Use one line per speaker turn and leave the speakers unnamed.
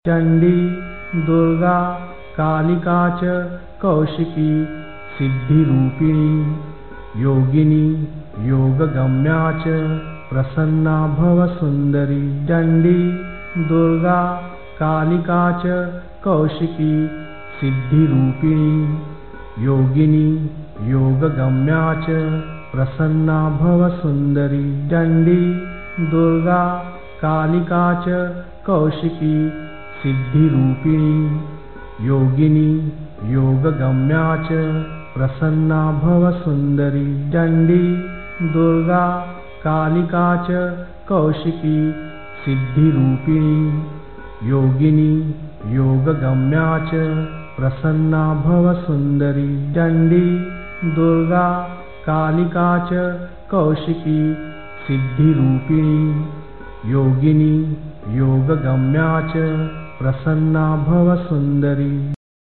चण्डी दुर्गा कालिका च कौशिकी सिद्धिरूपिणी योगिनी योगगम्या च प्रसन्ना भव सुन्दरी। चण्डी दुर्गा कालिका च कौशिकी सिद्धिरूपिणी योगिनी योगगम्या च प्रसन्ना भव सुन्दरी। चण्डी दुर्गा कालिका च कौशिकी सिद्धिरूपिणी योगिनी योगगम्या च प्रसन्ना भव सुन्दरी। चण्डी दुर्गा कालिका च कौशिकी सिद्धिरूपिणी योगिनी योगगम्या च प्रसन्ना भव सुन्दरी। चण्डी दुर्गा कालिका च कौशिकी सिद्धिरूपिणी योगिनी योगगम्या च प्रसन्ना भव सुन्दरी।